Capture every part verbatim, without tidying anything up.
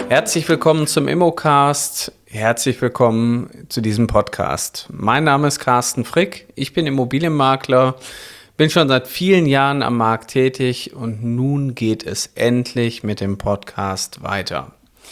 Herzlich willkommen zum Immocast. Herzlich willkommen zu diesem Podcast. Mein Name ist Carsten Frick. Ich bin Immobilienmakler, bin schon seit vielen Jahren am Markt tätig und nun geht es endlich mit dem Podcast weiter.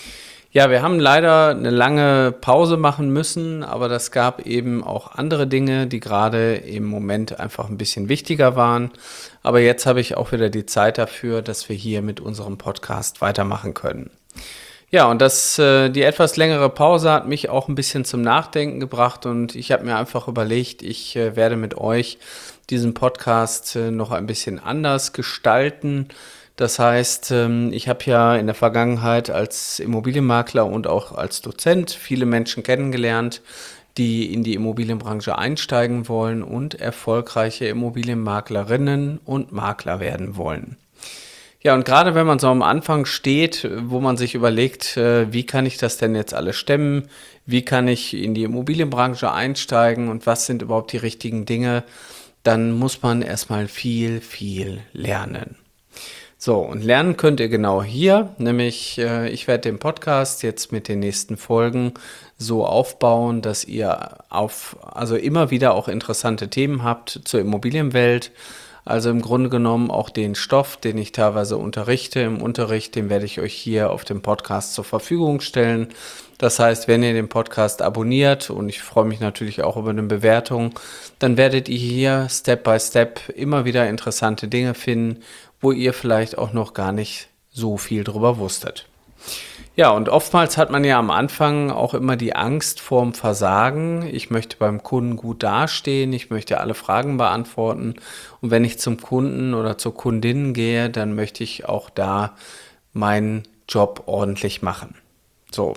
Ja, wir haben leider eine lange Pause machen müssen, aber das gab eben auch andere Dinge, die gerade im Moment einfach ein bisschen wichtiger waren. Aber jetzt habe ich auch wieder die Zeit dafür, dass wir hier mit unserem Podcast weitermachen können. Ja, und das, äh, die etwas längere Pause hat mich auch ein bisschen zum Nachdenken gebracht und ich habe mir einfach überlegt, ich äh, werde mit euch diesen Podcast äh, noch ein bisschen anders gestalten. Das heißt, ähm, ich habe ja in der Vergangenheit als Immobilienmakler und auch als Dozent viele Menschen kennengelernt, die in die Immobilienbranche einsteigen wollen und erfolgreiche Immobilienmaklerinnen und Makler werden wollen. Ja, und gerade wenn man so am Anfang steht, wo man sich überlegt, äh, wie kann ich das denn jetzt alles stemmen, wie kann ich in die Immobilienbranche einsteigen und was sind überhaupt die richtigen Dinge, dann muss man erstmal viel, viel lernen. So, und lernen könnt ihr genau hier, nämlich äh, ich werde den Podcast jetzt mit den nächsten Folgen so aufbauen, dass ihr auf, also immer wieder auch interessante Themen habt zur Immobilienwelt. Also im Grunde genommen auch den Stoff, den ich teilweise unterrichte im Unterricht, den werde ich euch hier auf dem Podcast zur Verfügung stellen. Das heißt, wenn ihr den Podcast abonniert, und ich freue mich natürlich auch über eine Bewertung, dann werdet ihr hier Step by Step immer wieder interessante Dinge finden, wo ihr vielleicht auch noch gar nicht so viel drüber wusstet. Ja, und oftmals hat man ja am Anfang auch immer die Angst vorm Versagen. Ich möchte beim Kunden gut dastehen, ich möchte alle Fragen beantworten. Und wenn ich zum Kunden oder zur Kundin gehe, dann möchte ich auch da meinen Job ordentlich machen. So,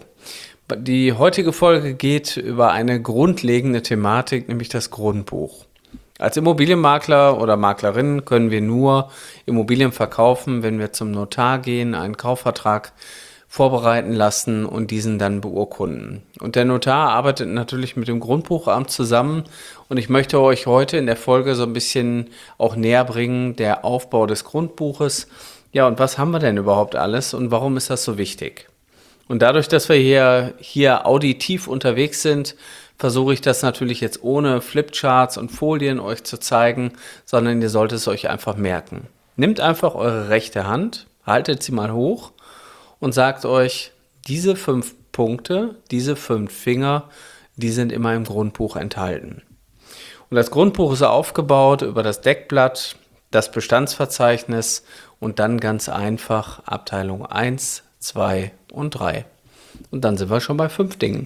die heutige Folge geht über eine grundlegende Thematik, nämlich das Grundbuch. Als Immobilienmakler oder Maklerin können wir nur Immobilien verkaufen, wenn wir zum Notar gehen, einen Kaufvertrag vorbereiten lassen und diesen dann beurkunden. Und der Notar arbeitet natürlich mit dem Grundbuchamt zusammen und ich möchte euch heute in der Folge so ein bisschen auch näher bringen, der Aufbau des Grundbuches. Ja, und was haben wir denn überhaupt alles und warum ist das so wichtig? Und dadurch, dass wir hier, hier auditiv unterwegs sind, versuche ich das natürlich jetzt ohne Flipcharts und Folien euch zu zeigen, sondern ihr solltet es euch einfach merken. Nehmt einfach eure rechte Hand, haltet sie mal hoch und sagt euch, diese fünf Punkte, diese fünf Finger, die sind immer im Grundbuch enthalten. Und das Grundbuch ist aufgebaut über das Deckblatt, das Bestandsverzeichnis und dann ganz einfach Abteilung eins, zwei und drei. Und dann sind wir schon bei fünf Dingen.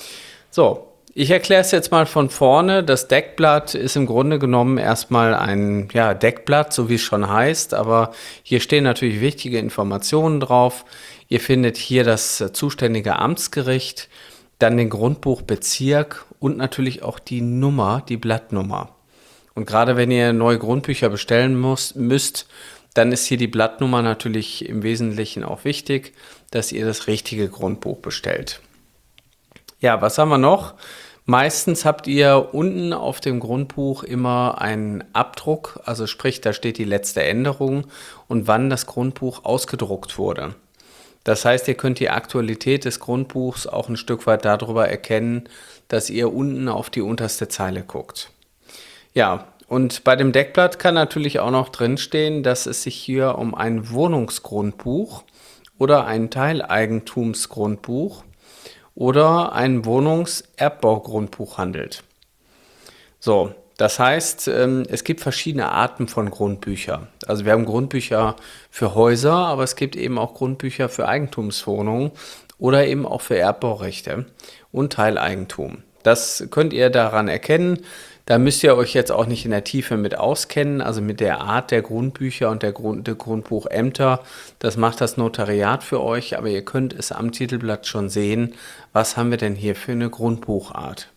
So, ich erkläre es jetzt mal von vorne. Das Deckblatt ist im Grunde genommen erstmal ein ja, Deckblatt, so wie es schon heißt, aber hier stehen natürlich wichtige Informationen drauf. Ihr findet hier das zuständige Amtsgericht, dann den Grundbuchbezirk und natürlich auch die Nummer, die Blattnummer. Und gerade wenn ihr neue Grundbücher bestellen müsst, müsst, dann ist hier die Blattnummer natürlich im Wesentlichen auch wichtig, dass ihr das richtige Grundbuch bestellt. Ja, was haben wir noch? Meistens habt ihr unten auf dem Grundbuch immer einen Abdruck, also sprich, da steht die letzte Änderung und wann das Grundbuch ausgedruckt wurde. Das heißt, ihr könnt die Aktualität des Grundbuchs auch ein Stück weit darüber erkennen, dass ihr unten auf die unterste Zeile guckt. Ja, und bei dem Deckblatt kann natürlich auch noch drinstehen, dass es sich hier um ein Wohnungsgrundbuch oder ein Teileigentumsgrundbuch oder ein Wohnungserbaugrundbuch handelt. So, das heißt, es gibt verschiedene Arten von Grundbüchern. Also wir haben Grundbücher für Häuser, aber es gibt eben auch Grundbücher für Eigentumswohnungen oder eben auch für Erbbaurechte und Teileigentum. Das könnt ihr daran erkennen. Da müsst ihr euch jetzt auch nicht in der Tiefe mit auskennen, also mit der Art der Grundbücher und der, Grund, der Grundbuchämter. Das macht das Notariat für euch, aber ihr könnt es am Titelblatt schon sehen. Was haben wir denn hier für eine Grundbuchart?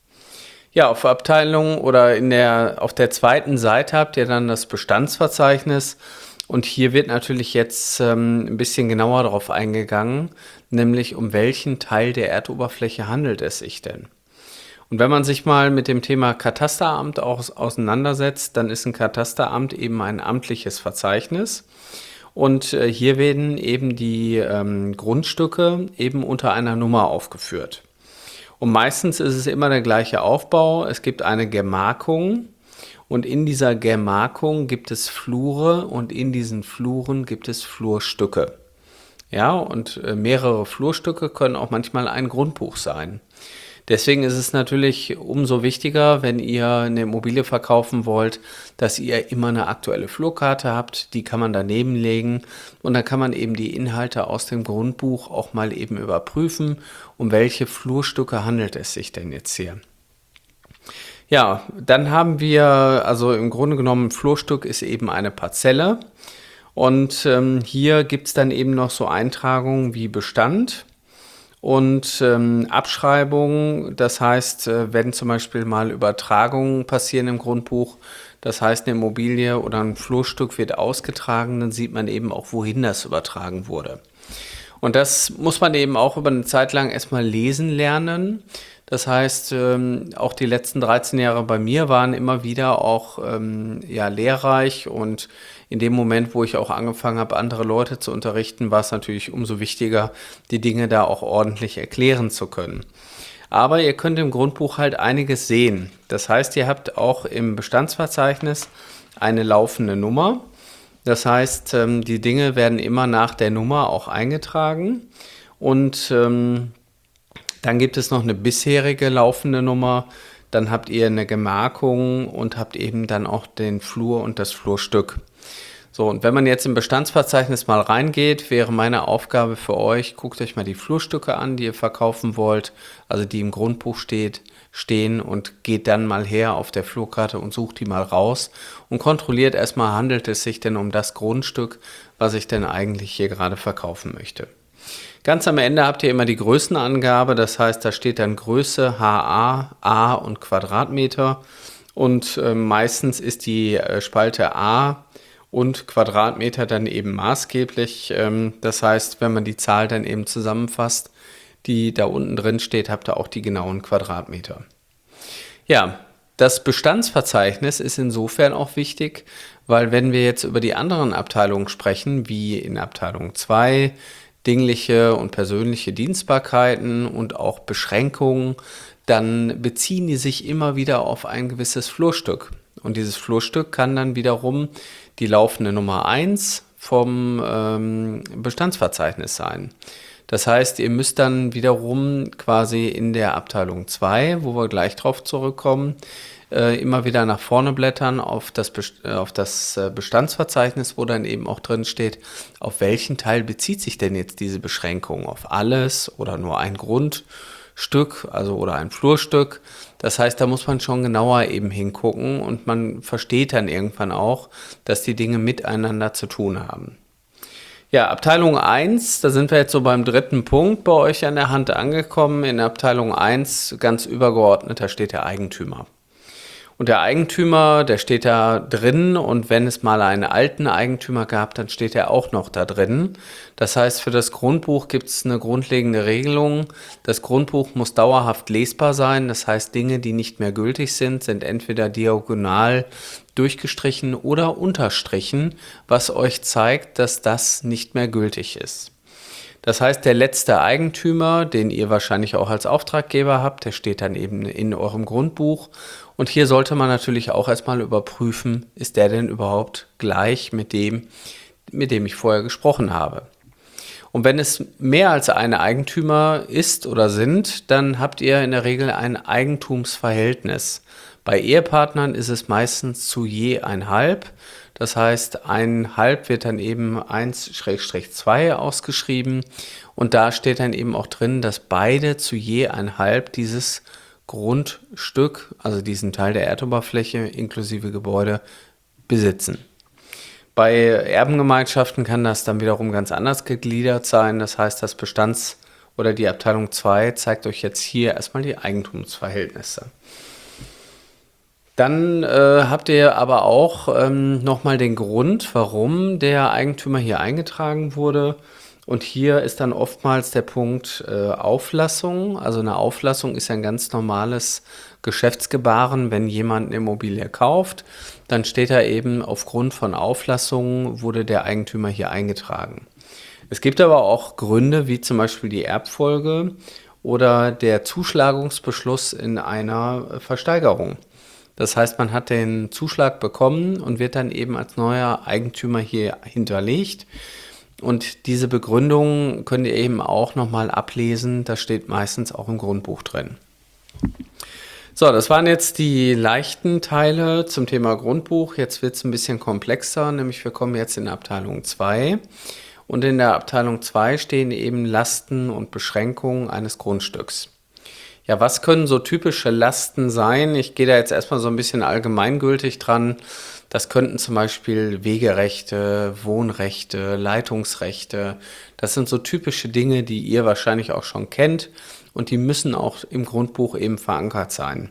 Ja, auf Abteilung oder in der, auf der zweiten Seite habt ihr dann das Bestandsverzeichnis und hier wird natürlich jetzt ähm, ein bisschen genauer darauf eingegangen, nämlich um welchen Teil der Erdoberfläche handelt es sich denn? Und wenn man sich mal mit dem Thema Katasteramt auch auseinandersetzt, dann ist ein Katasteramt eben ein amtliches Verzeichnis. Und äh, hier werden eben die ähm, Grundstücke eben unter einer Nummer aufgeführt. Und meistens ist es immer der gleiche Aufbau. Es gibt eine Gemarkung und in dieser Gemarkung gibt es Flure und in diesen Fluren gibt es Flurstücke. Ja, und äh, mehrere Flurstücke können auch manchmal ein Grundbuch sein. Deswegen ist es natürlich umso wichtiger, wenn ihr eine Immobilie verkaufen wollt, dass ihr immer eine aktuelle Flurkarte habt. Die kann man daneben legen und dann kann man eben die Inhalte aus dem Grundbuch auch mal eben überprüfen, um welche Flurstücke handelt es sich denn jetzt hier. Ja, dann haben wir, also im Grunde genommen, ein Flurstück ist eben eine Parzelle und ähm, hier gibt es dann eben noch so Eintragungen wie Bestand. Und ähm, Abschreibungen, das heißt, äh, wenn zum Beispiel mal Übertragungen passieren im Grundbuch, das heißt, eine Immobilie oder ein Flurstück wird ausgetragen, dann sieht man eben auch, wohin das übertragen wurde. Und das muss man eben auch über eine Zeit lang erstmal lesen lernen. Das heißt, ähm, auch die letzten dreizehn Jahre bei mir waren immer wieder auch ähm, ja, lehrreich und in dem Moment, wo ich auch angefangen habe, andere Leute zu unterrichten, war es natürlich umso wichtiger, die Dinge da auch ordentlich erklären zu können. Aber ihr könnt im Grundbuch halt einiges sehen. Das heißt, ihr habt auch im Bestandsverzeichnis eine laufende Nummer. Das heißt, ähm, die Dinge werden immer nach der Nummer auch eingetragen und ähm, dann gibt es noch eine bisherige laufende Nummer. Dann habt ihr eine Gemarkung und habt eben dann auch den Flur und das Flurstück. So, und wenn man jetzt im Bestandsverzeichnis mal reingeht, wäre meine Aufgabe für euch, guckt euch mal die Flurstücke an, die ihr verkaufen wollt, also die im Grundbuch steht, stehen und geht dann mal her auf der Flurkarte und sucht die mal raus und kontrolliert erstmal, handelt es sich denn um das Grundstück, was ich denn eigentlich hier gerade verkaufen möchte. Ganz am Ende habt ihr immer die Größenangabe, das heißt, da steht dann Größe, H A, A und Quadratmeter und äh, meistens ist die äh, Spalte A und Quadratmeter dann eben maßgeblich. Ähm, das heißt, wenn man die Zahl dann eben zusammenfasst, die da unten drin steht, habt ihr auch die genauen Quadratmeter. Ja, das Bestandsverzeichnis ist insofern auch wichtig, weil wenn wir jetzt über die anderen Abteilungen sprechen, wie in Abteilung zwei, dingliche und persönliche Dienstbarkeiten und auch Beschränkungen, dann beziehen die sich immer wieder auf ein gewisses Flurstück. Und dieses Flurstück kann dann wiederum die laufende Nummer eins vom ähm, Bestandsverzeichnis sein. Das heißt, ihr müsst dann wiederum quasi in der Abteilung zwei, wo wir gleich drauf zurückkommen, äh, immer wieder nach vorne blättern auf das, Best- äh, auf das äh, Bestandsverzeichnis, wo dann eben auch drin steht, auf welchen Teil bezieht sich denn jetzt diese Beschränkung? Auf alles oder nur ein Grundstück, also oder ein Flurstück? Das heißt, da muss man schon genauer eben hingucken und man versteht dann irgendwann auch, dass die Dinge miteinander zu tun haben. Ja, Abteilung eins, da sind wir jetzt so beim dritten Punkt bei euch an der Hand angekommen. In Abteilung eins, ganz übergeordnet, da steht der Eigentümer. Und der Eigentümer, der steht da drin und wenn es mal einen alten Eigentümer gab, dann steht er auch noch da drin. Das heißt, für das Grundbuch gibt es eine grundlegende Regelung. Das Grundbuch muss dauerhaft lesbar sein. Das heißt, Dinge, die nicht mehr gültig sind, sind entweder diagonal durchgestrichen oder unterstrichen, was euch zeigt, dass das nicht mehr gültig ist. Das heißt, der letzte Eigentümer, den ihr wahrscheinlich auch als Auftraggeber habt, der steht dann eben in eurem Grundbuch. Und hier sollte man natürlich auch erstmal überprüfen, ist der denn überhaupt gleich mit dem, mit dem ich vorher gesprochen habe. Und wenn es mehr als ein Eigentümer ist oder sind, dann habt ihr in der Regel ein Eigentumsverhältnis. Bei Ehepartnern ist es meistens zu je ein halb. Das heißt, ein halb wird dann eben eins zwei ausgeschrieben und da steht dann eben auch drin, dass beide zu je ein halb dieses Grundstück, also diesen Teil der Erdoberfläche inklusive Gebäude, besitzen. Bei Erbengemeinschaften kann das dann wiederum ganz anders gegliedert sein. Das heißt, das Bestands- oder die Abteilung zwei zeigt euch jetzt hier erstmal die Eigentumsverhältnisse. Dann äh, habt ihr aber auch ähm, nochmal den Grund, warum der Eigentümer hier eingetragen wurde. Und hier ist dann oftmals der Punkt äh, Auflassung. Also eine Auflassung ist ja ein ganz normales Geschäftsgebaren, wenn jemand eine Immobilie kauft, dann steht da eben, aufgrund von Auflassungen wurde der Eigentümer hier eingetragen. Es gibt aber auch Gründe, wie zum Beispiel die Erbfolge oder der Zuschlagungsbeschluss in einer Versteigerung. Das heißt, man hat den Zuschlag bekommen und wird dann eben als neuer Eigentümer hier hinterlegt. Und diese Begründung könnt ihr eben auch nochmal ablesen. Das steht meistens auch im Grundbuch drin. So, das waren jetzt die leichten Teile zum Thema Grundbuch. Jetzt wird es ein bisschen komplexer, nämlich wir kommen jetzt in Abteilung zwei. Und in der Abteilung zwei stehen eben Lasten und Beschränkungen eines Grundstücks. Ja, was können so typische Lasten sein? Ich gehe da jetzt erstmal so ein bisschen allgemeingültig dran. Das könnten zum Beispiel Wegerechte, Wohnrechte, Leitungsrechte. Das sind so typische Dinge, die ihr wahrscheinlich auch schon kennt und die müssen auch im Grundbuch eben verankert sein.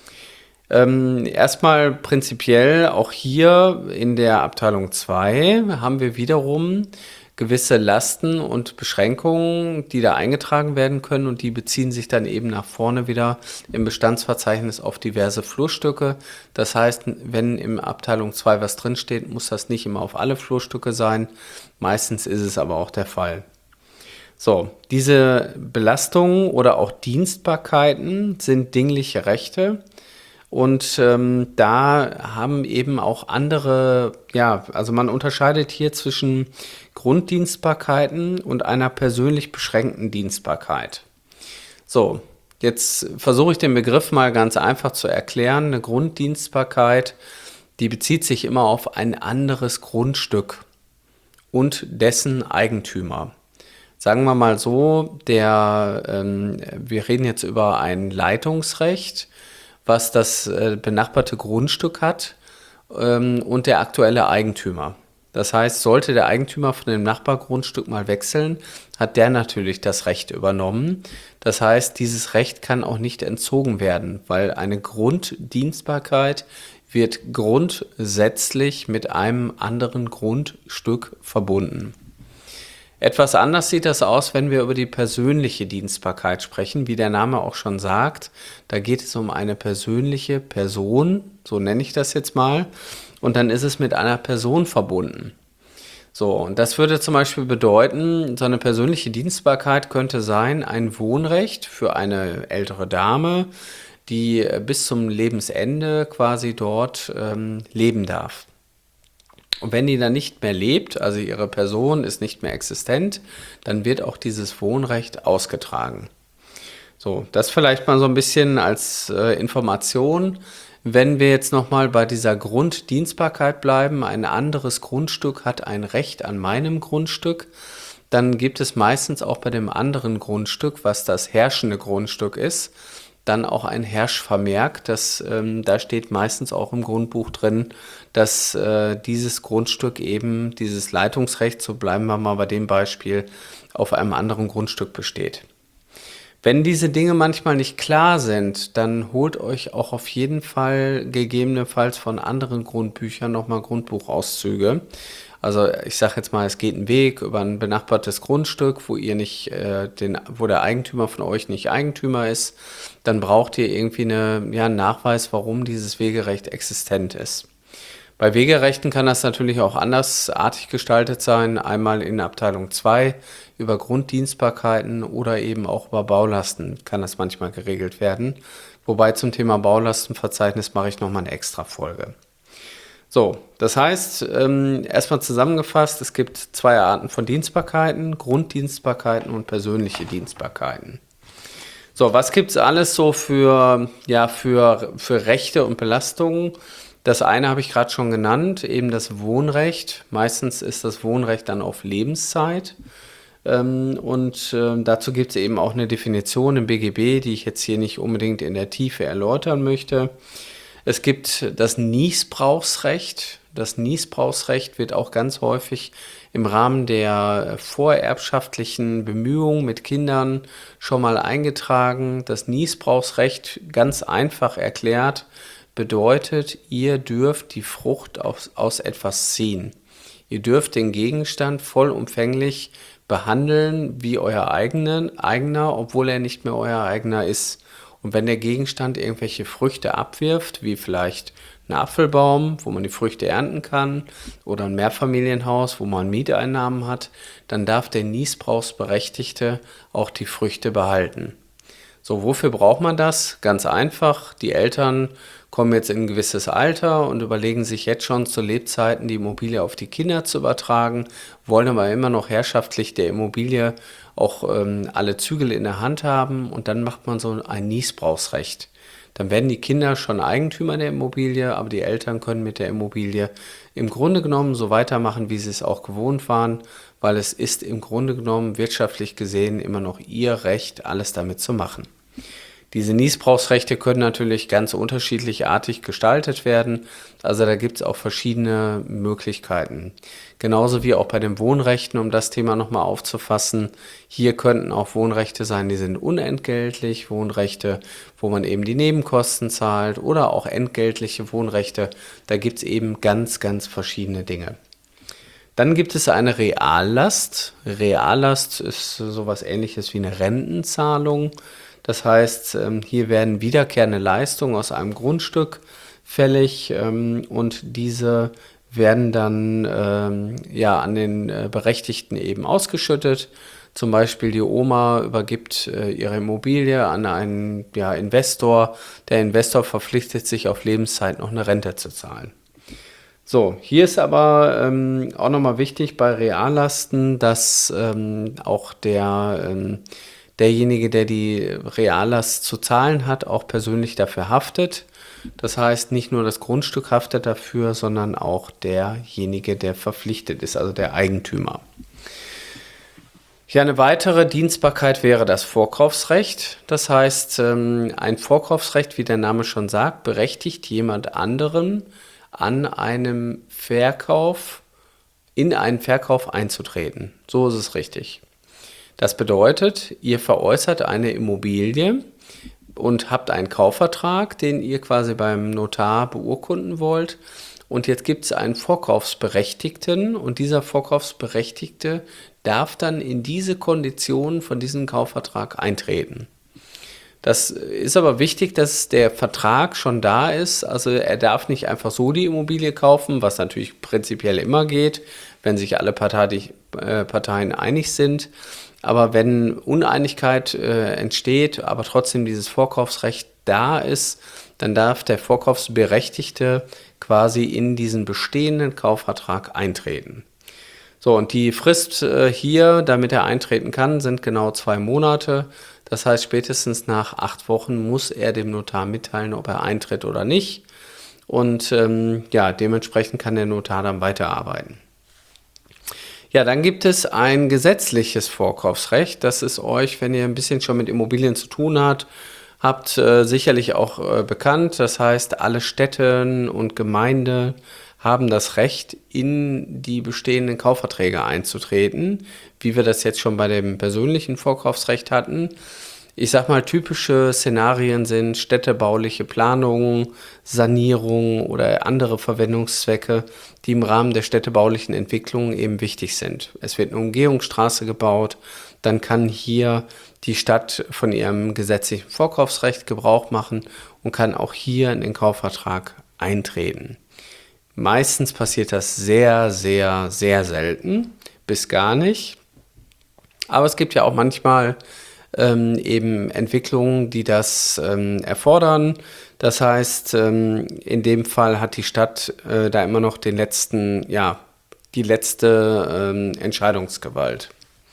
Ähm, erstmal prinzipiell auch hier in der Abteilung zwei haben wir wiederum gewisse Lasten und Beschränkungen, die da eingetragen werden können und die beziehen sich dann eben nach vorne wieder im Bestandsverzeichnis auf diverse Flurstücke. Das heißt, wenn im Abteilung zwei was drinsteht, muss das nicht immer auf alle Flurstücke sein. Meistens ist es aber auch der Fall. So, diese Belastungen oder auch Dienstbarkeiten sind dingliche Rechte. Und ähm, da haben eben auch andere, ja, also man unterscheidet hier zwischen Grunddienstbarkeiten und einer persönlich beschränkten Dienstbarkeit. So, jetzt versuche ich den Begriff mal ganz einfach zu erklären. Eine Grunddienstbarkeit, die bezieht sich immer auf ein anderes Grundstück und dessen Eigentümer. Sagen wir mal so, der, ähm, wir reden jetzt über ein Leitungsrecht, was das äh, benachbarte Grundstück hat ähm, und der aktuelle Eigentümer. Das heißt, sollte der Eigentümer von dem Nachbargrundstück mal wechseln, hat der natürlich das Recht übernommen. Das heißt, dieses Recht kann auch nicht entzogen werden, weil eine Grunddienstbarkeit wird grundsätzlich mit einem anderen Grundstück verbunden. Etwas anders sieht das aus, wenn wir über die persönliche Dienstbarkeit sprechen, wie der Name auch schon sagt. Da geht es um eine persönliche Person, so nenne ich das jetzt mal, und dann ist es mit einer Person verbunden. So, und das würde zum Beispiel bedeuten, so eine persönliche Dienstbarkeit könnte sein, ein Wohnrecht für eine ältere Dame, die bis zum Lebensende quasi dort ähm, leben darf. Und wenn die dann nicht mehr lebt, also ihre Person ist nicht mehr existent, dann wird auch dieses Wohnrecht ausgetragen. So, das vielleicht mal so ein bisschen als äh, Information. Wenn wir jetzt nochmal bei dieser Grunddienstbarkeit bleiben, ein anderes Grundstück hat ein Recht an meinem Grundstück, dann gibt es meistens auch bei dem anderen Grundstück, was das herrschende Grundstück ist, dann auch ein Herrschvermerk. Das, ähm, da steht meistens auch im Grundbuch drin, dass äh, dieses Grundstück eben, dieses Leitungsrecht, so bleiben wir mal bei dem Beispiel, auf einem anderen Grundstück besteht. Wenn diese Dinge manchmal nicht klar sind, dann holt euch auch auf jeden Fall gegebenenfalls von anderen Grundbüchern nochmal Grundbuchauszüge. Also ich sage jetzt mal, es geht ein Weg über ein benachbartes Grundstück, wo ihr nicht, äh, den, wo der Eigentümer von euch nicht Eigentümer ist. Dann braucht ihr irgendwie eine, ja, einen Nachweis, warum dieses Wegerecht existent ist. Bei Wegerechten kann das natürlich auch andersartig gestaltet sein, einmal in Abteilung zwei über Grunddienstbarkeiten oder eben auch über Baulasten kann das manchmal geregelt werden. Wobei zum Thema Baulastenverzeichnis mache ich nochmal eine extra Folge. So, das heißt, ähm, erstmal zusammengefasst, es gibt zwei Arten von Dienstbarkeiten, Grunddienstbarkeiten und persönliche Dienstbarkeiten. So, was gibt es alles so für, ja, für, für Rechte und Belastungen? Das eine habe ich gerade schon genannt, eben das Wohnrecht. Meistens ist das Wohnrecht dann auf Lebenszeit. Ähm, und äh, dazu gibt es eben auch eine Definition im B G B, die ich jetzt hier nicht unbedingt in der Tiefe erläutern möchte. Es gibt das Niesbrauchsrecht. Das Niesbrauchsrecht wird auch ganz häufig im Rahmen der vorerbschaftlichen Bemühungen mit Kindern schon mal eingetragen. Das Niesbrauchsrecht, ganz einfach erklärt, bedeutet, ihr dürft die Frucht aus, aus etwas ziehen. Ihr dürft den Gegenstand vollumfänglich behandeln wie euer eigenen, eigener, obwohl er nicht mehr euer eigener ist. Und wenn der Gegenstand irgendwelche Früchte abwirft, wie vielleicht ein Apfelbaum, wo man die Früchte ernten kann, oder ein Mehrfamilienhaus, wo man Mieteinnahmen hat, dann darf der Niesbrauchsberechtigte auch die Früchte behalten. So, wofür braucht man das? Ganz einfach, die Eltern kommen jetzt in ein gewisses Alter und überlegen sich jetzt schon zu Lebzeiten die Immobilie auf die Kinder zu übertragen, wollen aber immer noch herrschaftlich der Immobilie auch ähm, alle Zügel in der Hand haben, und dann macht man so ein Niesbrauchsrecht. Dann werden die Kinder schon Eigentümer der Immobilie, aber die Eltern können mit der Immobilie im Grunde genommen so weitermachen, wie sie es auch gewohnt waren, weil es ist im Grunde genommen wirtschaftlich gesehen immer noch ihr Recht, alles damit zu machen. Diese Niesbrauchsrechte können natürlich ganz unterschiedlich artig gestaltet werden. Also da gibt es auch verschiedene Möglichkeiten. Genauso wie auch bei den Wohnrechten, um das Thema nochmal aufzufassen. Hier könnten auch Wohnrechte sein, die sind unentgeltlich. Wohnrechte, wo man eben die Nebenkosten zahlt, oder auch entgeltliche Wohnrechte. Da gibt es eben ganz, ganz verschiedene Dinge. Dann gibt es eine Reallast. Reallast ist sowas Ähnliches wie eine Rentenzahlung. Das heißt, hier werden wiederkehrende Leistungen aus einem Grundstück fällig, und diese werden dann ja, an den Berechtigten eben ausgeschüttet. Zum Beispiel die Oma übergibt ihre Immobilie an einen ja, Investor. Der Investor verpflichtet sich auf Lebenszeit noch eine Rente zu zahlen. So, hier ist aber ähm, auch nochmal wichtig bei Reallasten, dass ähm, auch der... Ähm, derjenige, der die Reallast zu zahlen hat, auch persönlich dafür haftet. Das heißt, nicht nur das Grundstück haftet dafür, sondern auch derjenige, der verpflichtet ist, also der Eigentümer. Ja, eine weitere Dienstbarkeit wäre das Vorkaufsrecht. Das heißt, ein Vorkaufsrecht, wie der Name schon sagt, berechtigt jemand anderen an einem Verkauf, in einen Verkauf einzutreten. So ist es richtig. Das bedeutet, ihr veräußert eine Immobilie und habt einen Kaufvertrag, den ihr quasi beim Notar beurkunden wollt. Und jetzt gibt es einen Vorkaufsberechtigten, und dieser Vorkaufsberechtigte darf dann in diese Konditionen von diesem Kaufvertrag eintreten. Das ist aber wichtig, dass der Vertrag schon da ist. Also er darf nicht einfach so die Immobilie kaufen, was natürlich prinzipiell immer geht, wenn sich alle Parteien einig sind. Aber wenn Uneinigkeit äh, entsteht, aber trotzdem dieses Vorkaufsrecht da ist, dann darf der Vorkaufsberechtigte quasi in diesen bestehenden Kaufvertrag eintreten. So, und die Frist äh, hier, damit er eintreten kann, sind genau zwei Monate. Das heißt, spätestens nach acht Wochen muss er dem Notar mitteilen, ob er eintritt oder nicht. Und ähm, ja, dementsprechend kann der Notar dann weiterarbeiten. Ja, dann gibt es ein gesetzliches Vorkaufsrecht. Das ist euch, wenn ihr ein bisschen schon mit Immobilien zu tun habt, habt äh, sicherlich auch äh, bekannt. Das heißt, alle Städte und Gemeinden haben das Recht, in die bestehenden Kaufverträge einzutreten, wie wir das jetzt schon bei dem persönlichen Vorkaufsrecht hatten. Ich sag mal, typische Szenarien sind städtebauliche Planungen, Sanierungen oder andere Verwendungszwecke, die im Rahmen der städtebaulichen Entwicklung eben wichtig sind. Es wird eine Umgehungsstraße gebaut, dann kann hier die Stadt von ihrem gesetzlichen Vorkaufsrecht Gebrauch machen und kann auch hier in den Kaufvertrag eintreten. Meistens passiert das sehr, sehr, sehr selten, bis gar nicht. Aber es gibt ja auch manchmal Ähm, eben Entwicklungen, die das ähm, erfordern. Das heißt, ähm, in dem Fall hat die Stadt äh, da immer noch den letzten, ja, die letzte ähm, Entscheidungsgewalt.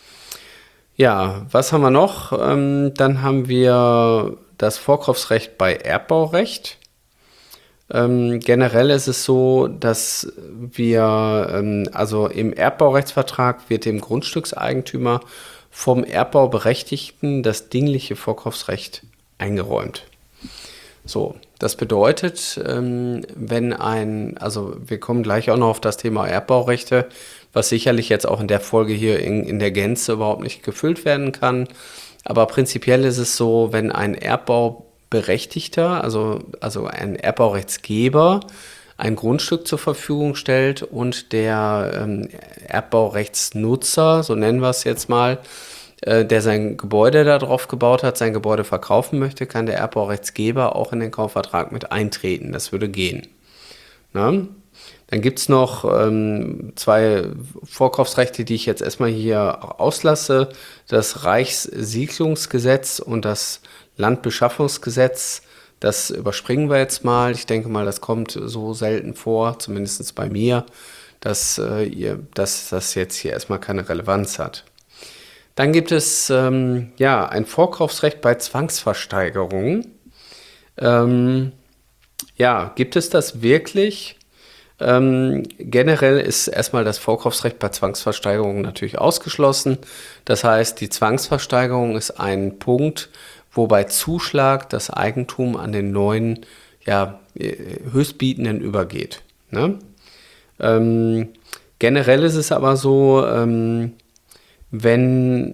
Ja, was haben wir noch? Ähm, dann haben wir das Vorkaufsrecht bei Erbbaurecht. Ähm, generell ist es so, dass wir, ähm, also im Erbbaurechtsvertrag wird dem Grundstückseigentümer vom Erbbauberechtigten das dingliche Vorkaufsrecht eingeräumt. So, das bedeutet, ähm, wenn ein, also wir kommen gleich auch noch auf das Thema Erbbaurechte, was sicherlich jetzt auch in der Folge hier in, in der Gänze überhaupt nicht gefüllt werden kann. Aber prinzipiell ist es so, wenn ein Erbbauberechtigter, also, also ein Erbbaurechtsgeber, ein Grundstück zur Verfügung stellt und der ähm, Erbbaurechtsnutzer, so nennen wir es jetzt mal, äh, der sein Gebäude darauf gebaut hat, sein Gebäude verkaufen möchte, kann der Erbbaurechtsgeber auch in den Kaufvertrag mit eintreten. Das würde gehen. Na? Dann gibt es noch ähm, zwei Vorkaufsrechte, die ich jetzt erstmal hier auslasse. Das Reichssiedlungsgesetz und das Landbeschaffungsgesetz. Das überspringen wir jetzt mal. Ich denke mal, das kommt so selten vor, zumindest bei mir, dass, äh, ihr, dass das jetzt hier erstmal keine Relevanz hat. Dann gibt es ähm, ja, ein Vorkaufsrecht bei Zwangsversteigerungen. Ähm, ja, gibt es das wirklich? Ähm, generell ist erstmal das Vorkaufsrecht bei Zwangsversteigerungen natürlich ausgeschlossen. Das heißt, die Zwangsversteigerung ist ein Punkt, wo bei Zuschlag das Eigentum an den neuen, ja, Höchstbietenden übergeht. Ne? Ähm, generell ist es aber so, ähm, wenn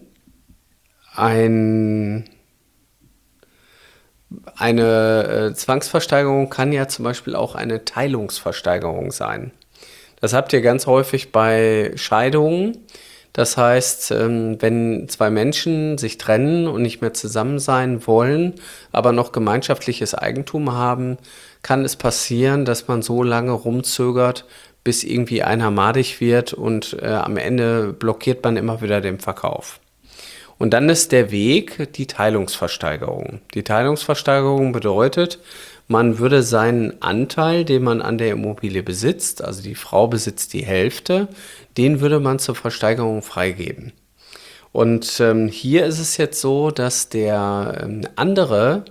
ein, eine äh, Zwangsversteigerung kann ja zum Beispiel auch eine Teilungsversteigerung sein. Das habt ihr ganz häufig bei Scheidungen. Das heißt, ähm, wenn zwei Menschen sich trennen und nicht mehr zusammen sein wollen, aber noch gemeinschaftliches Eigentum haben, kann es passieren, dass man so lange rumzögert, bis irgendwie einer madig wird und äh, am Ende blockiert man immer wieder den Verkauf. Und dann ist der Weg die Teilungsversteigerung. Die Teilungsversteigerung bedeutet, man würde seinen Anteil, den man an der Immobilie besitzt, also die Frau besitzt die Hälfte, den würde man zur Versteigerung freigeben. Und ähm, hier ist es jetzt so, dass der ähm, andere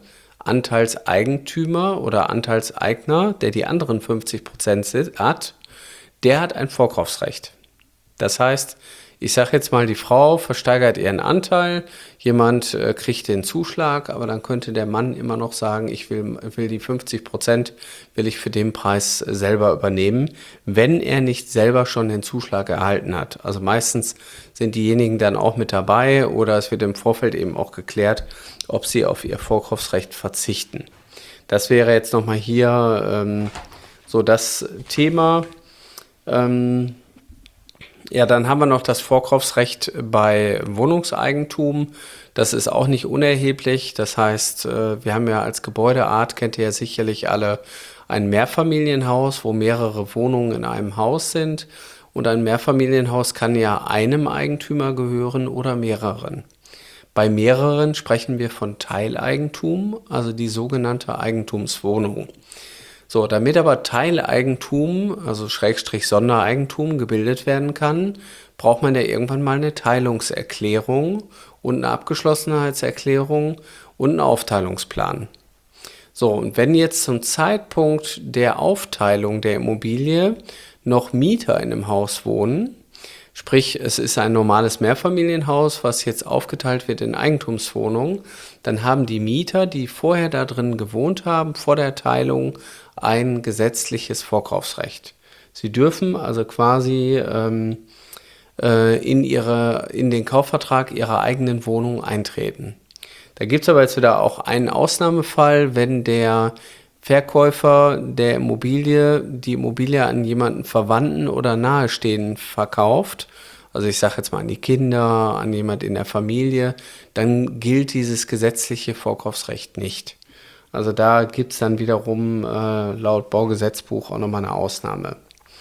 Anteilseigentümer oder Anteilseigner, der die anderen fünfzig Prozent hat, der hat ein Vorkaufsrecht. Das heißt, ich sage jetzt mal, die Frau versteigert ihren Anteil, jemand äh, kriegt den Zuschlag, aber dann könnte der Mann immer noch sagen, ich will, will die fünfzig Prozent, will ich für den Preis äh, selber übernehmen, wenn er nicht selber schon den Zuschlag erhalten hat. Also meistens sind diejenigen dann auch mit dabei oder es wird im Vorfeld eben auch geklärt, ob sie auf ihr Vorkaufsrecht verzichten. Das wäre jetzt nochmal hier ähm, so das Thema. Ähm, Ja, dann haben wir noch das Vorkaufsrecht bei Wohnungseigentum. Das ist auch nicht unerheblich. Das heißt, wir haben ja als Gebäudeart, kennt ihr ja sicherlich alle, ein Mehrfamilienhaus, wo mehrere Wohnungen in einem Haus sind. Und ein Mehrfamilienhaus kann ja einem Eigentümer gehören oder mehreren. Bei mehreren sprechen wir von Teileigentum, also die sogenannte Eigentumswohnung. So, damit aber Teileigentum, also Schrägstrich Sondereigentum, gebildet werden kann, braucht man ja irgendwann mal eine Teilungserklärung und eine Abgeschlossenheitserklärung und einen Aufteilungsplan. So, und wenn jetzt zum Zeitpunkt der Aufteilung der Immobilie noch Mieter in dem Haus wohnen, sprich, es ist ein normales Mehrfamilienhaus, was jetzt aufgeteilt wird in Eigentumswohnungen, dann haben die Mieter, die vorher da drin gewohnt haben, vor der Teilung, ein gesetzliches Vorkaufsrecht. Sie dürfen also quasi ähm, äh, in, ihre, in den Kaufvertrag ihrer eigenen Wohnung eintreten. Da gibt es aber jetzt wieder auch einen Ausnahmefall, wenn der Verkäufer der Immobilie die Immobilie an jemanden Verwandten oder Nahestehenden verkauft, also ich sage jetzt mal an die Kinder, an jemand in der Familie, dann gilt dieses gesetzliche Vorkaufsrecht nicht. Also da gibt es dann wiederum äh, laut Baugesetzbuch auch nochmal eine Ausnahme.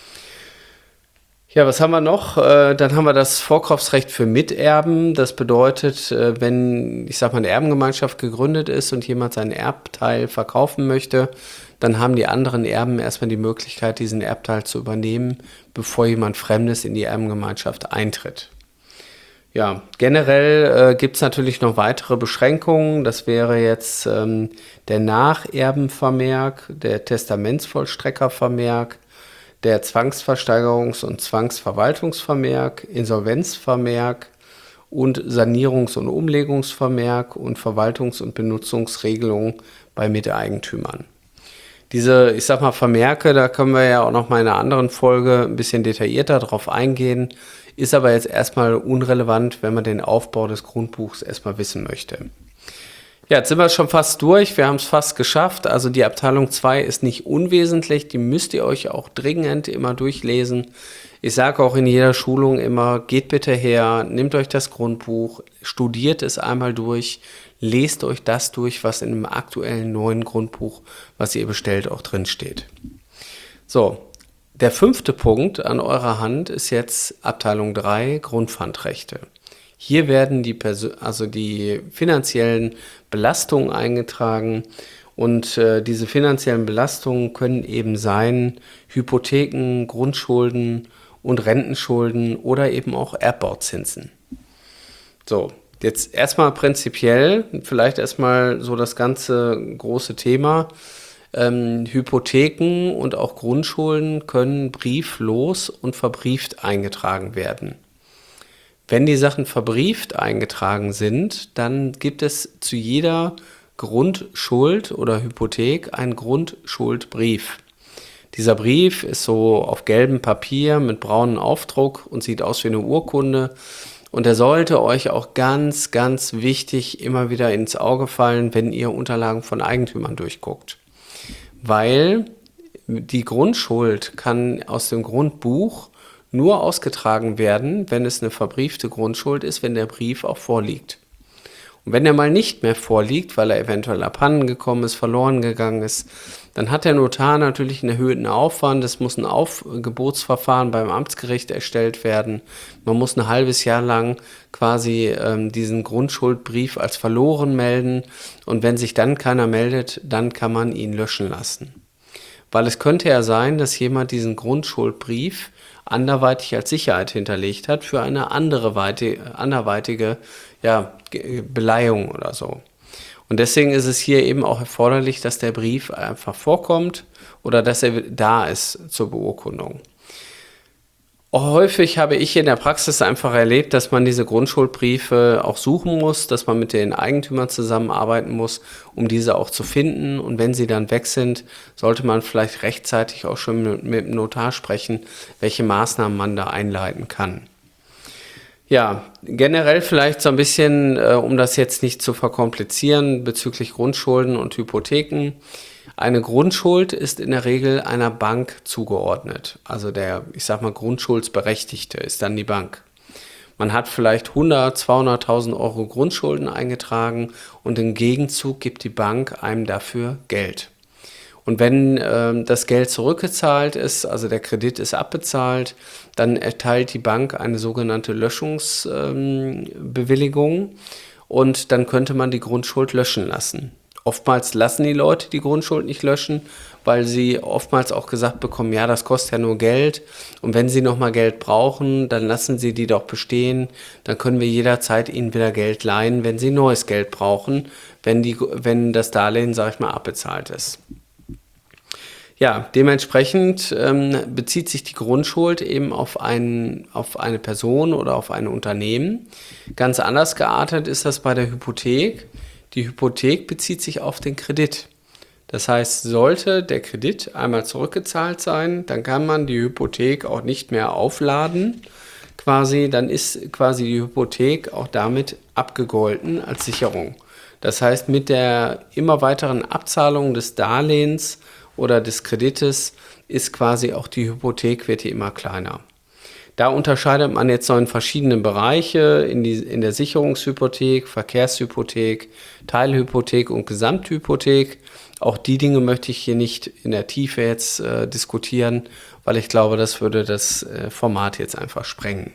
Ja, was haben wir noch? Äh, dann haben wir das Vorkaufsrecht für Miterben. Das bedeutet, äh, wenn, ich sag mal, eine Erbengemeinschaft gegründet ist und jemand seinen Erbteil verkaufen möchte, dann haben die anderen Erben erstmal die Möglichkeit, diesen Erbteil zu übernehmen, bevor jemand Fremdes in die Erbengemeinschaft eintritt. Ja, generell äh, gibt es natürlich noch weitere Beschränkungen. Das wäre jetzt ähm, der Nacherbenvermerk, der Testamentsvollstreckervermerk, der Zwangsversteigerungs- und Zwangsverwaltungsvermerk, Insolvenzvermerk und Sanierungs- und Umlegungsvermerk und Verwaltungs- und Benutzungsregelungen bei Miteigentümern. Diese, ich sag mal, Vermerke, da können wir ja auch noch mal in einer anderen Folge ein bisschen detaillierter drauf eingehen, ist aber jetzt erstmal unrelevant, wenn man den Aufbau des Grundbuchs erstmal wissen möchte. Ja, jetzt sind wir schon fast durch. Wir haben es fast geschafft. Also die Abteilung zwei ist nicht unwesentlich. Die müsst ihr euch auch dringend immer durchlesen. Ich sage auch in jeder Schulung immer, geht bitte her, nehmt euch das Grundbuch, studiert es einmal durch, lest euch das durch, was in dem aktuellen neuen Grundbuch, was ihr bestellt, auch drin steht. So, der fünfte Punkt an eurer Hand ist jetzt Abteilung drei, Grundpfandrechte. Hier werden die, Perso- also die finanziellen Belastungen eingetragen und äh, diese finanziellen Belastungen können eben sein Hypotheken, Grundschulden und Rentenschulden oder eben auch Erbbauzinsen. So, jetzt erstmal prinzipiell, vielleicht erstmal so das ganze große Thema. Ähm, Hypotheken und auch Grundschulden können brieflos und verbrieft eingetragen werden. Wenn die Sachen verbrieft eingetragen sind, dann gibt es zu jeder Grundschuld oder Hypothek einen Grundschuldbrief. Dieser Brief ist so auf gelbem Papier mit braunem Aufdruck und sieht aus wie eine Urkunde. Und er sollte euch auch ganz, ganz wichtig immer wieder ins Auge fallen, wenn ihr Unterlagen von Eigentümern durchguckt. Weil die Grundschuld kann aus dem Grundbuch nur ausgetragen werden, wenn es eine verbriefte Grundschuld ist, wenn der Brief auch vorliegt. Und wenn er mal nicht mehr vorliegt, weil er eventuell abhanden gekommen ist, verloren gegangen ist, dann hat der Notar natürlich einen erhöhten Aufwand. Es muss ein Aufgebotsverfahren beim Amtsgericht erstellt werden. Man muss ein halbes Jahr lang quasi ähm, diesen Grundschuldbrief als verloren melden. Und wenn sich dann keiner meldet, dann kann man ihn löschen lassen. Weil es könnte ja sein, dass jemand diesen Grundschuldbrief anderweitig als Sicherheit hinterlegt hat für eine andere weite, anderweitige ja, Beleihung oder so. Und deswegen ist es hier eben auch erforderlich, dass der Brief einfach vorkommt oder dass er da ist zur Beurkundung. Häufig habe ich in der Praxis einfach erlebt, dass man diese Grundschuldbriefe auch suchen muss, dass man mit den Eigentümern zusammenarbeiten muss, um diese auch zu finden. Und wenn sie dann weg sind, sollte man vielleicht rechtzeitig auch schon mit, mit dem Notar sprechen, welche Maßnahmen man da einleiten kann. Ja, generell vielleicht so ein bisschen, äh, um das jetzt nicht zu verkomplizieren, bezüglich Grundschulden und Hypotheken. Eine Grundschuld ist in der Regel einer Bank zugeordnet. Also der, ich sag mal, Grundschuldsberechtigte ist dann die Bank. Man hat vielleicht hundert, zweihunderttausend Euro Grundschulden eingetragen und im Gegenzug gibt die Bank einem dafür Geld. Und wenn äh, das Geld zurückgezahlt ist, also der Kredit ist abbezahlt, dann erteilt die Bank eine sogenannte Löschungsbewilligung ähm, und dann könnte man die Grundschuld löschen lassen. Oftmals lassen die Leute die Grundschuld nicht löschen, weil sie oftmals auch gesagt bekommen, ja, das kostet ja nur Geld und wenn sie nochmal Geld brauchen, dann lassen sie die doch bestehen, dann können wir jederzeit ihnen wieder Geld leihen, wenn sie neues Geld brauchen, wenn, die, wenn das Darlehen, sag ich mal, abbezahlt ist. Ja, dementsprechend ähm, bezieht sich die Grundschuld eben auf, ein, auf eine Person oder auf ein Unternehmen. Ganz anders geartet ist das bei der Hypothek. Die Hypothek bezieht sich auf den Kredit. Das heißt, sollte der Kredit einmal zurückgezahlt sein, dann kann man die Hypothek auch nicht mehr aufladen. Quasi, dann ist quasi die Hypothek auch damit abgegolten als Sicherung. Das heißt, mit der immer weiteren Abzahlung des Darlehens oder des Kredites ist quasi auch die Hypothek, wird die immer kleiner. Da unterscheidet man jetzt so in verschiedene Bereiche, in, die, in der Sicherungshypothek, Verkehrshypothek, Teilhypothek und Gesamthypothek. Auch die Dinge möchte ich hier nicht in der Tiefe jetzt äh, diskutieren, weil ich glaube, das würde das äh, Format jetzt einfach sprengen.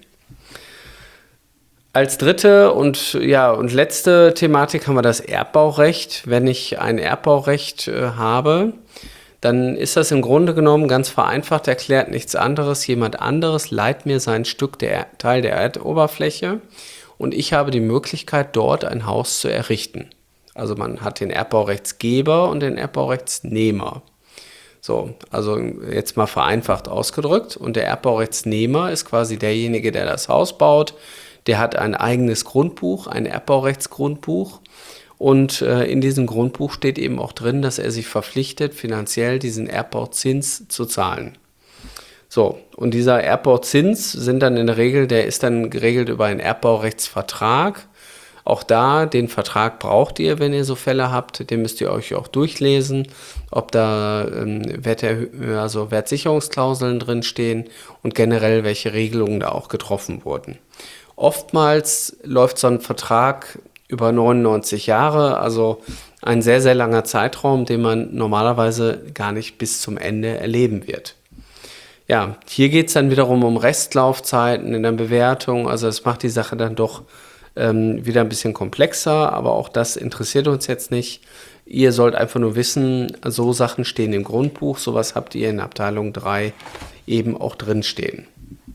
Als dritte und, ja, und letzte Thematik haben wir das Erbbaurecht. Wenn ich ein Erbbaurecht äh, habe, dann ist das im Grunde genommen ganz vereinfacht erklärt nichts anderes. Jemand anderes leiht mir sein Stück, der Teil der Erdoberfläche und ich habe die Möglichkeit, dort ein Haus zu errichten. Also man hat den Erbbaurechtsgeber und den Erbbaurechtsnehmer. So, also jetzt mal vereinfacht ausgedrückt. Und der Erbbaurechtsnehmer ist quasi derjenige, der das Haus baut. Der hat ein eigenes Grundbuch, ein Erbbaurechtsgrundbuch. Und äh, in diesem Grundbuch steht eben auch drin, dass er sich verpflichtet, finanziell diesen Erbbauzins zu zahlen. So, und dieser Erbbauzins sind dann in der Regel, der ist dann geregelt über einen Erbbaurechtsvertrag. Auch da, den Vertrag braucht ihr, wenn ihr so Fälle habt. Den müsst ihr euch auch durchlesen, ob da ähm, Werte, also Wertsicherungsklauseln drinstehen und generell welche Regelungen da auch getroffen wurden. Oftmals läuft so ein Vertrag über neunundneunzig Jahre, also ein sehr, sehr langer Zeitraum, den man normalerweise gar nicht bis zum Ende erleben wird. Ja, hier geht es dann wiederum um Restlaufzeiten in der Bewertung, also das macht die Sache dann doch ähm, wieder ein bisschen komplexer, aber auch das interessiert uns jetzt nicht. Ihr sollt einfach nur wissen, so Sachen stehen im Grundbuch, sowas habt ihr in Abteilung drei eben auch drinstehen.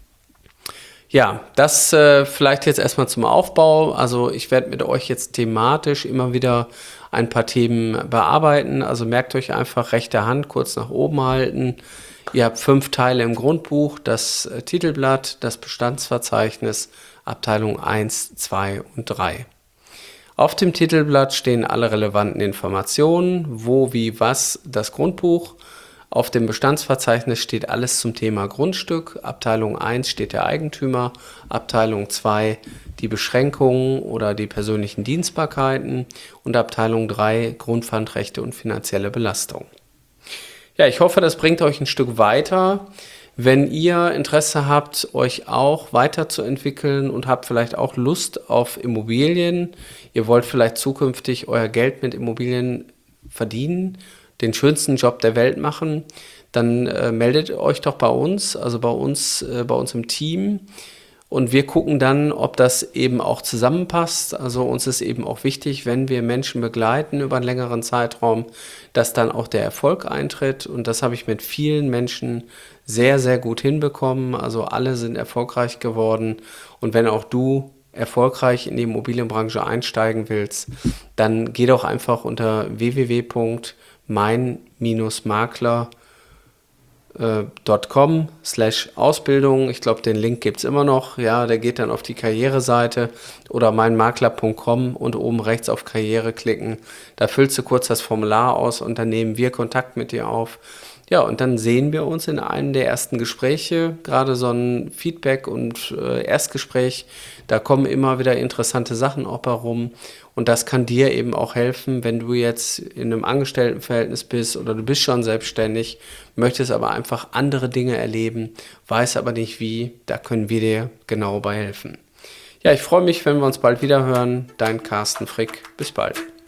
Ja, das äh, vielleicht jetzt erstmal zum Aufbau. Also ich werde mit euch jetzt thematisch immer wieder ein paar Themen bearbeiten. Also merkt euch einfach rechte Hand kurz nach oben halten. Ihr habt fünf Teile im Grundbuch, das äh, Titelblatt, das Bestandsverzeichnis, Abteilung eins, zwei und drei. Auf dem Titelblatt stehen alle relevanten Informationen, wo, wie, was, das Grundbuch. Auf dem Bestandsverzeichnis steht alles zum Thema Grundstück. Abteilung eins steht der Eigentümer, Abteilung zwei die Beschränkungen oder die persönlichen Dienstbarkeiten und Abteilung drei Grundpfandrechte und finanzielle Belastung. Ja, ich hoffe, das bringt euch ein Stück weiter. Wenn ihr Interesse habt, euch auch weiterzuentwickeln und habt vielleicht auch Lust auf Immobilien, ihr wollt vielleicht zukünftig euer Geld mit Immobilien verdienen, den schönsten Job der Welt machen, dann äh, meldet euch doch bei uns, also bei uns, äh, bei uns im Team. Und wir gucken dann, ob das eben auch zusammenpasst. Also uns ist eben auch wichtig, wenn wir Menschen begleiten über einen längeren Zeitraum, dass dann auch der Erfolg eintritt. Und das habe ich mit vielen Menschen sehr, sehr gut hinbekommen. Also alle sind erfolgreich geworden. Und wenn auch du erfolgreich in die Immobilienbranche einsteigen willst, dann geh doch einfach unter w w w punkt mein Makler punkt com slash Ausbildung. Ich glaube, den Link gibt es immer noch. Ja, der geht dann auf die Karriereseite oder mein Makler punkt com und oben rechts auf Karriere klicken. Da füllst du kurz das Formular aus und dann nehmen wir Kontakt mit dir auf. Ja, und dann sehen wir uns in einem der ersten Gespräche, gerade so ein Feedback- und äh, Erstgespräch. Da kommen immer wieder interessante Sachen auch herum. Und das kann dir eben auch helfen, wenn du jetzt in einem Angestelltenverhältnis bist oder du bist schon selbstständig, möchtest aber einfach andere Dinge erleben, weißt aber nicht wie, da können wir dir genau bei helfen. Ja, ich freue mich, wenn wir uns bald wieder hören. Dein Carsten Frick. Bis bald.